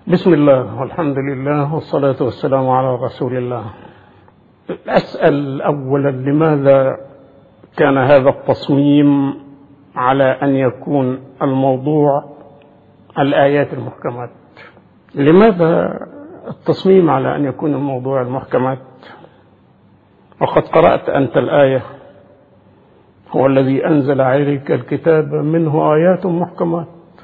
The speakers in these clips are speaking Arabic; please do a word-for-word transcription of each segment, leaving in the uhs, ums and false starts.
بسم الله والحمد لله والصلاة والسلام على رسول الله. أسأل أولا لماذا كان هذا التصميم على أن يكون الموضوع الآيات المحكمات؟ لماذا التصميم على أن يكون الموضوع المحكمات؟ وقد قرأت أنت الآية: هو الذي أنزل عليك الكتاب منه آيات محكمات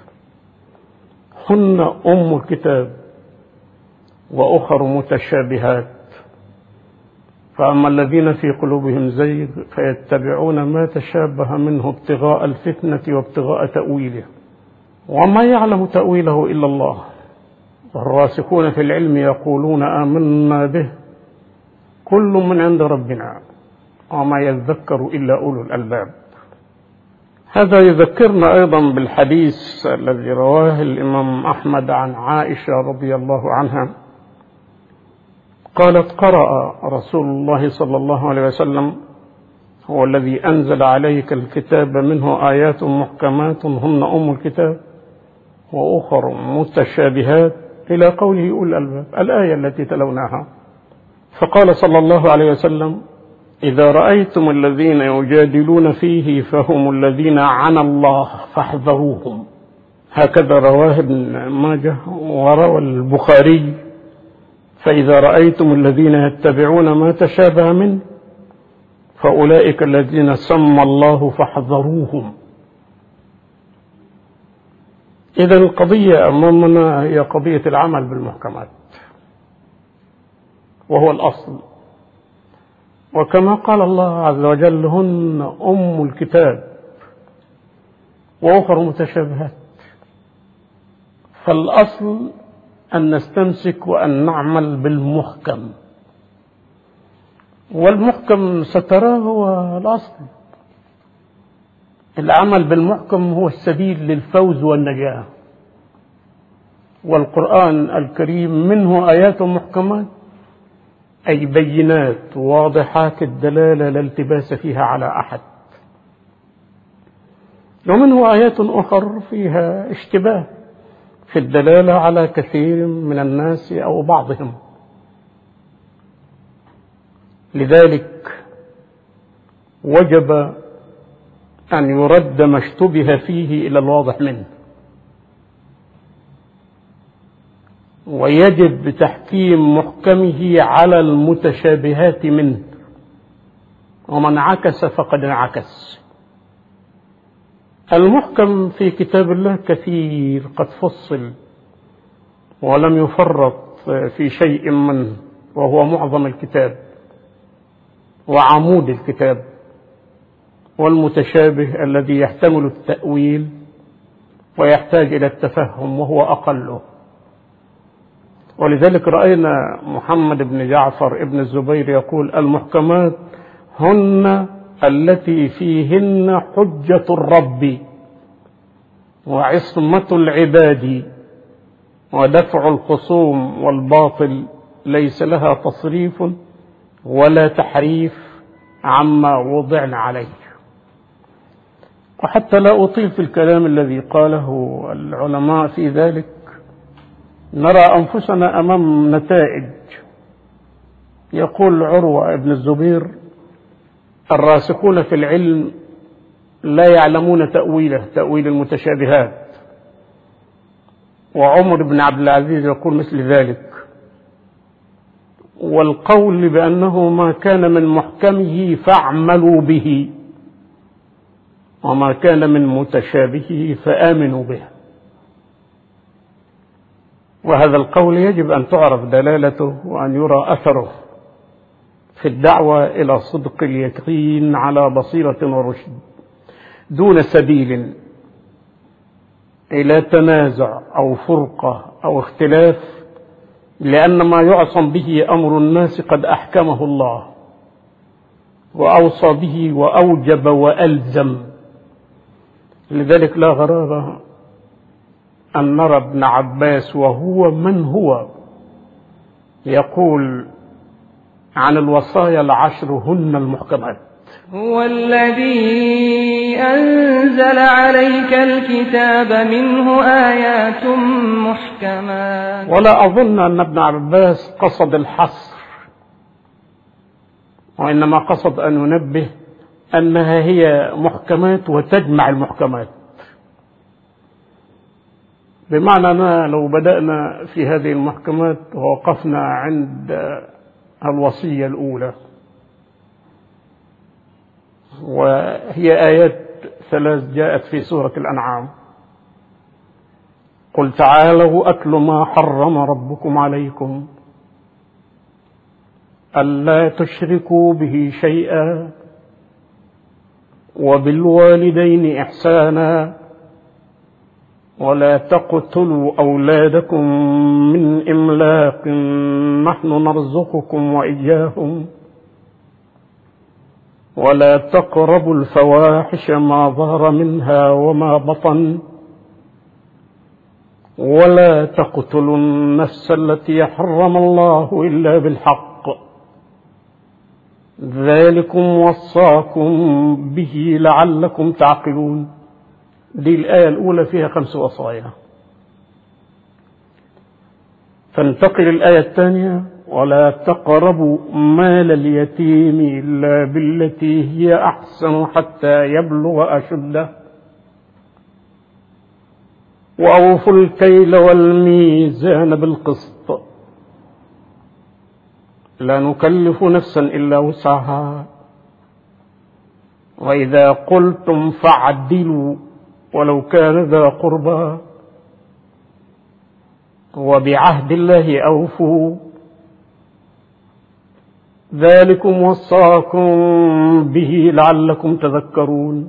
هن أم الكتاب وأخر متشابهات فأما الذين في قلوبهم زيغ فيتبعون ما تشابه منه ابتغاء الفتنة وابتغاء تأويله وما يعلم تأويله إلا الله والراسخون في العلم يقولون آمنا به كل من عند ربنا وما يذكر إلا أولو الألباب. هذا يذكرنا أيضا بالحديث الذي رواه الإمام أحمد عن عائشة رضي الله عنها قالت: قرأ رسول الله صلى الله عليه وسلم: هو الذي أنزل عليك الكتاب منه آيات محكمات هن أم الكتاب وأخر متشابهات إلى قوله أولي الألباب، الآية التي تلوناها. فقال صلى الله عليه وسلم: إذا رأيتم الذين يجادلون فيه فهم الذين عن الله فاحذروهم. هكذا رواه ابن ماجه وروى البخاري: فإذا رأيتم الذين يتبعون ما تشابه منه فأولئك الذين سمى الله فاحذروهم. إذن القضية أمامنا هي قضية العمل بالمحكمات، وهو الأصل. وكما قال الله عز وجل: هن أم الكتاب وأخر متشابهات. فالأصل أن نستمسك وأن نعمل بالمحكم، والمحكم ستراه هو الأصل. العمل بالمحكم هو السبيل للفوز والنجاة، والقرآن الكريم منه آيات محكمات أي بينات واضحات الدلالة لا التباس فيها على أحد، ومنه آيات أخرى فيها اشتباه في الدلالة على كثير من الناس أو بعضهم. لذلك وجب أن يرد ما اشتبه فيه إلى الواضح منه، ويجب تحكيم محكمه على المتشابهات منه، ومن عكس فقد انعكس. المحكم في كتاب الله كثير قد فصل ولم يفرط في شيء منه، وهو معظم الكتاب وعمود الكتاب. والمتشابه الذي يحتمل التأويل ويحتاج إلى التفهم وهو أقله. ولذلك رأينا محمد بن جعفر ابن الزبير يقول: المحكمات هن التي فيهن حجة الرب وعصمة العباد ودفع الخصوم والباطل ليس لها تصريف ولا تحريف عما وضعنا عليه. وحتى لا أطيل في الكلام الذي قاله العلماء في ذلك، نرى أنفسنا أمام نتائج. يقول عروة ابن الزبير: الراسخون في العلم لا يعلمون تأويله، تأويل المتشابهات. وعمر بن عبد العزيز يقول مثل ذلك. والقول بأنه ما كان من محكمه فاعملوا به وما كان من متشابهه فآمنوا به. وهذا القول يجب أن تعرف دلالته وأن يرى أثره في الدعوة إلى صدق اليقين على بصيرة ورشد، دون سبيل إلى تنازع أو فرقة أو اختلاف، لأن ما يعصم به أمر الناس قد أحكمه الله وأوصى به وأوجب وألزم. لذلك لا غرابة أن نرى ابن عباس وهو من هو يقول عن الوصايا العشر هن المحكمات. هو الذي أنزل عليك الكتاب منه آيات محكمات. ولا أظن أن ابن عباس قصد الحصر، وإنما قصد أن ينبه أنها هي محكمات وتجمع المحكمات، بمعنى أننا لو بدأنا في هذه المحكمات ووقفنا عند الوصية الأولى، وهي آيات ثلاث جاءت في سورة الأنعام: قل تعالوا أتل ما حرم ربكم عليكم ألا تشركوا به شيئا وبالوالدين إحسانا ولا تقتلوا أولادكم من إملاق نحن نرزقكم وإياهم ولا تقربوا الفواحش ما ظهر منها وما بطن ولا تقتلوا النفس التي حرم الله إلا بالحق ذلكم وصاكم به لعلكم تعقلون. دي الآية الأولى فيها خمس وصايا. فانتقل الآية الثانية: ولا تقربوا مال اليتيم إلا بالتي هي أحسن حتى يبلغ أشده وأوفوا الكيل والميزان بالقسط لا نكلف نفسا إلا وسعها وإذا قلتم فاعدلوا ولو كان ذا قربى وبعهد الله أوفوا ذلكم وصاكم به لعلكم تذكرون.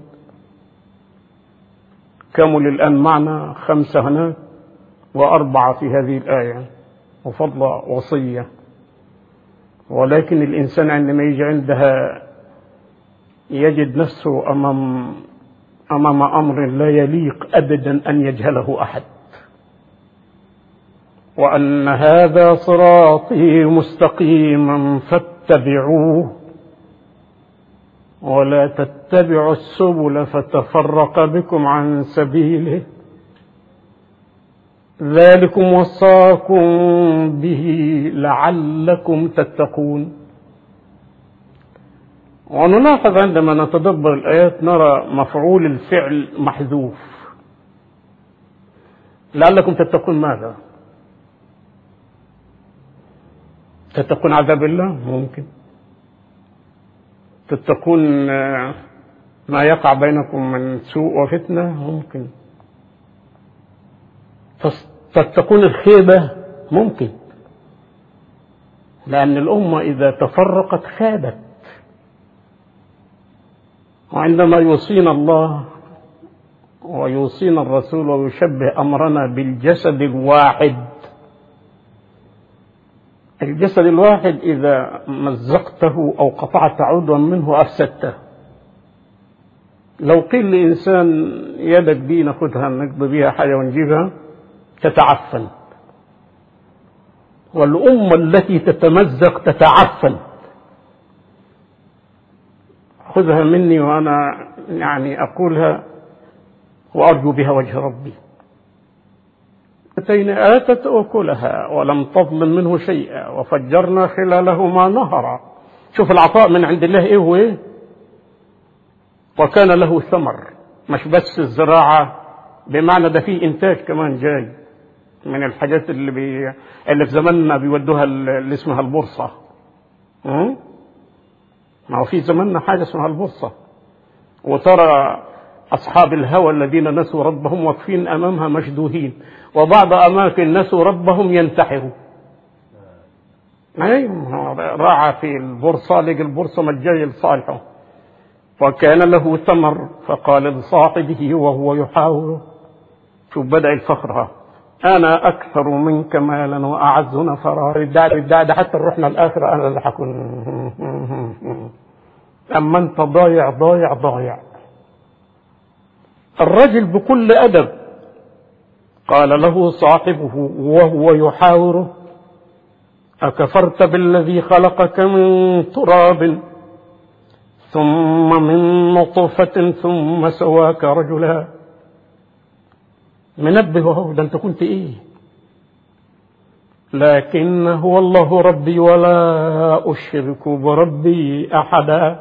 كمل الآن معنا خمسة هناك وأربعة في هذه الآية وفضل وصية، ولكن الإنسان عندما يجي عندها يجد نفسه أمام أمام أمر لا يليق أبدا أن يجهله أحد، وأن هذا صراطي مستقيما فاتبعوه ولا تتبعوا السبل فتفرق بكم عن سبيله ذلكم وصاكم به لعلكم تتقون. ونلاحظ عندما نتدبر الآيات نرى مفعول الفعل محذوف. لعلكم تتقون ماذا؟ تتقون عذاب الله؟ ممكن. تتقون ما يقع بينكم من سوء وفتنة؟ ممكن. تتقون الخيبة؟ ممكن، لأن الأمة إذا تفرقت خابت. وعندما يوصينا الله ويوصينا الرسول ويشبه أمرنا بالجسد الواحد، الجسد الواحد إذا مزقته أو قطعت عضوا منه أفسدته. لو قيل لإنسان يدك دي ناخدها نقضي بيها حاجة ونجيبها تتعفن، والأمة التي تتمزق تتعفن. خذها مني وأنا يعني أقولها وأرجو بها وجه ربي: أتين آتت أكلها ولم تظلم منه شيئا وفجرنا خلالهما نهرا. شوف العطاء من عند الله إيه وإيه. وكان له ثمر، مش بس الزراعة، بمعنى ده فيه إنتاج كمان جاي من الحاجات اللي بي... اللي في زماننا بيودوها اللي اسمها البورصة. م? ما هو في زماننا حاجة اسمها البورصة، وترى أصحاب الهوى الذين نسوا ربهم واقفين أمامها مشدوهين، وبعض أماكن نسوا ربهم ينتحروا. أيوة، راعى في البورصة لقى البورصة مجاية لصالحه. وكان له ثمر فقال لصاحبه وهو يحاوره، شوف بدأ الفخر: أنا أكثر منك مالا وأعز نفرا. رداد رداد حتى رحنا الآخرة أنا اللي حكون. أما أنت ضايع ضايع ضايع. الرجل بكل أدب قال له صاحبه وهو يحاوره: أكفرت بالذي خلقك من تراب ثم من نطفة ثم سواك رجلا. منبه اهو، ده انت كنت ايه؟ لكن هو الله ربي ولا أشرك بربي أحدا.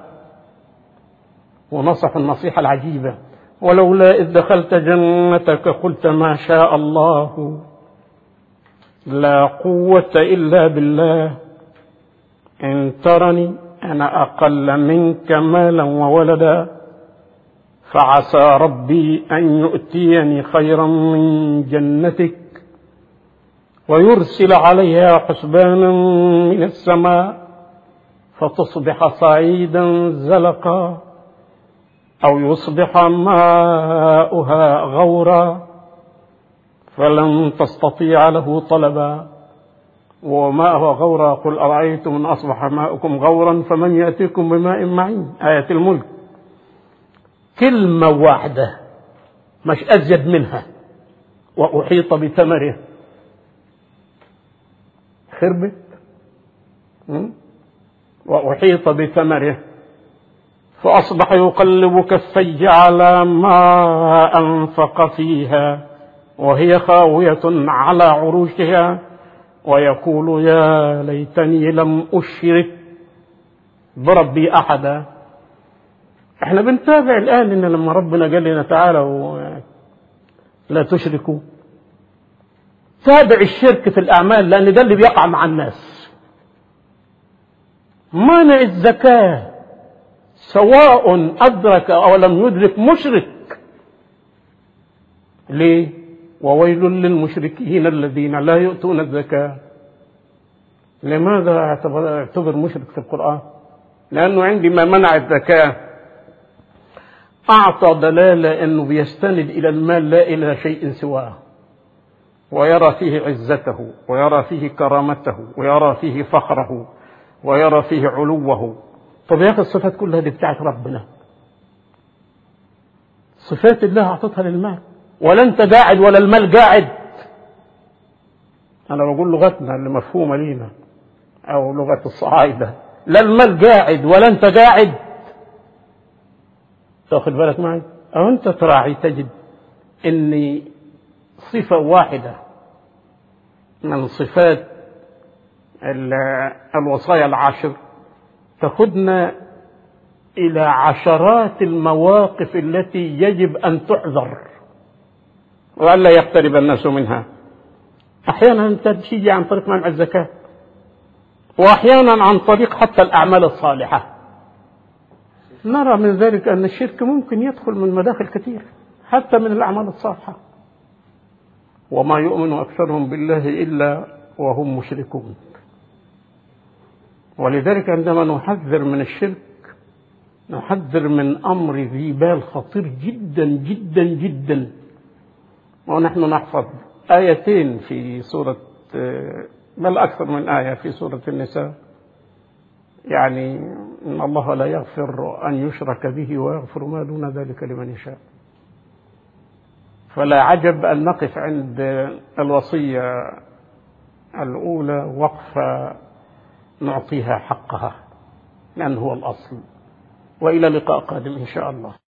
ونصح النصيحة العجيبة: ولولا إذ دخلت جنتك قلت ما شاء الله لا قوة إلا بالله إن ترني أنا أقل منك مالا وولدا فعسى ربي أن يؤتيني خيرا من جنتك ويرسل عليها حسبانا من السماء فتصبح صعيدا زلقا أو يصبح ماؤها غورا فلن تستطيع له طلبا وماؤها غورا قل أرأيتم إن أصبح ماؤكم غورا فمن يأتيكم بماء معين. آية الملك. كلمة واحدة مش أزيد منها: وأحيط بثمره. خربت وأحيط بثمره فأصبح يقلب كفيه على ما أنفق فيها وهي خاوية على عروشها ويقول يا ليتني لم أشرك بربي أحدا. احنا بنتابع الآن إن لما ربنا قال لنا تعالوا لا تشركوا، تابع الشرك في الأعمال، لأن ده اللي بيقع مع الناس. مانع الزكاة سواء أدرك أو لم يدرك مشرك. ليه؟ وويل للمشركين الذين لا يؤتون الزكاة. لماذا اعتبر مشرك في القرآن؟ لأنه عندما منع الزكاة أعطى دلالة أنه بيستند إلى المال لا إلى شيء سواه، ويرى فيه عزته ويرى فيه كرامته ويرى فيه فخره ويرى فيه علوه. طب يا أخي الصفات كلها دي بتاعت ربنا، صفات الله أعطتها للمال، ولا أنت قاعد ولا المال قاعد. أنا بقول لغتنا اللي مفهومة لينا أو لغة الصعايدة: لا المال قاعد ولا أنت قاعد. تأخذ بالك معي؟ أو أنت تراعي تجد أن صفة واحدة من صفات الوصايا العشر تأخذنا إلى عشرات المواقف التي يجب أن تحذر وألا يقترب الناس منها. أحيانا أنت تيجي عن طريق منع الزكاة، وأحيانا عن طريق حتى الأعمال الصالحة. نرى من ذلك أن الشرك ممكن يدخل من مداخل كثير حتى من الأعمال الصالحة. وما يؤمن أكثرهم بالله إلا وهم مشركون. ولذلك عندما نحذر من الشرك نحذر من أمر ذي بال خطير جدا جدا جدا. ونحن نحفظ آيتين في سورة، بل أكثر من آية في سورة النساء، يعني إن الله لا يغفر أن يشرك به ويغفر ما دون ذلك لمن يشاء. فلا عجب أن نقف عند الوصية الأولى وقفة نعطيها حقها، لأنه هو الأصل. وإلى لقاء قادم إن شاء الله.